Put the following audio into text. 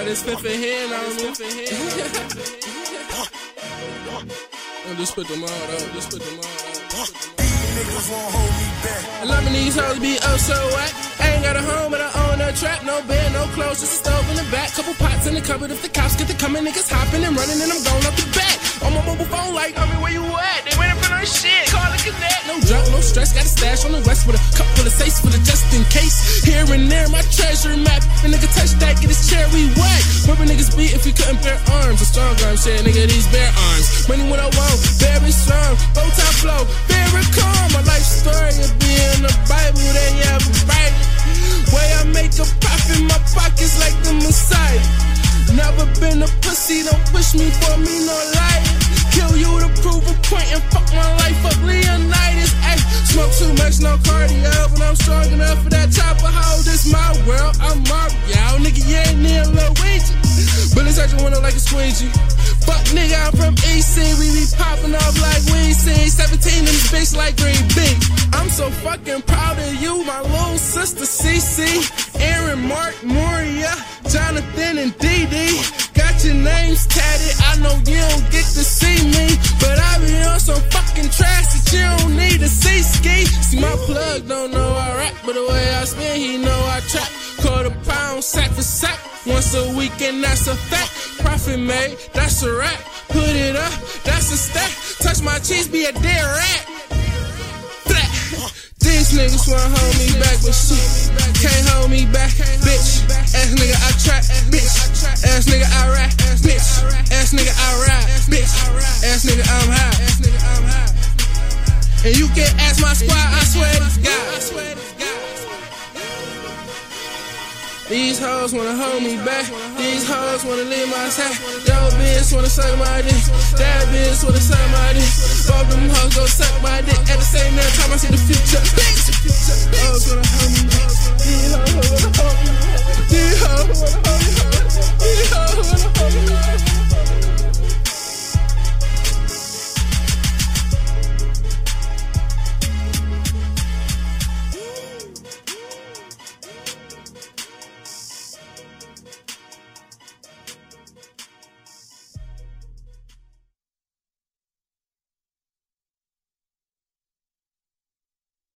got this fifth hand on me. And just put them all out, just put them all out. Niggas won't hold me back. And loving these hoes be oh so whack. I ain't got a home, but I own a trap. No bed, no clothes, just a stove in the back. Couple pots in the cupboard. If the cops get to coming, niggas hopping and running, and I'm going up the back. On my mobile phone, like, I mean, where you at? They waiting for no shit. Call a connect. No junk, no stress. Got a stash on the west with a cup full of safes for the just in case. Here and there, my treasure map. A nigga touch that, get his cherry whack. Where niggas beat if we couldn't bear arms. A strong arm shit, nigga, these bare arms. Money when I want, very strong. Bow tie flow, very calm. My life story will be in the Bible, then you have a right. Way I make a profit, my pockets like the Messiah. Never been a pussy, don't push me for me, no liar. Kill you to prove a point and fuck my life up, Leonidas. Ay, smoke too much, no cardio, but I'm strong enough for that chopper hoe. This my world, I'm Mario, nigga, you ain't near Luigi. Bullets at your window like a squeegee. Fuck nigga, I'm from EC, we be popping off like weed see. 17 in this bitch like Green Bee. I'm so fucking proud of you, my little sister CC, Aaron, Mark, Moria, Jonathan, and DD. Got your names tatted, I know you don't get to see me, but I be on some fucking trash that you don't need to see ski. See my plug don't know I rap, but the way I spin, he know I trap. £1/4 sack for sack, once a week and that's a fact. Profit made, that's a rap. Put it up, that's a stack. Touch my cheese, be a dead rat. Flat. These niggas wanna hold me back, but shit can't hold me back, bitch. Ass nigga I trap, bitch. Ass nigga I rap, bitch. Ass nigga I rap, bitch. Ass nigga I'm high. And you can ask my squad, I swear to God. These hoes wanna hold me back. These hoes wanna live my side. Yo bitch wanna suck my dick. That bitch wanna suck my dick. Both them hoes gon' suck my dick. At the same time I see the future. Hoes wanna hold me back.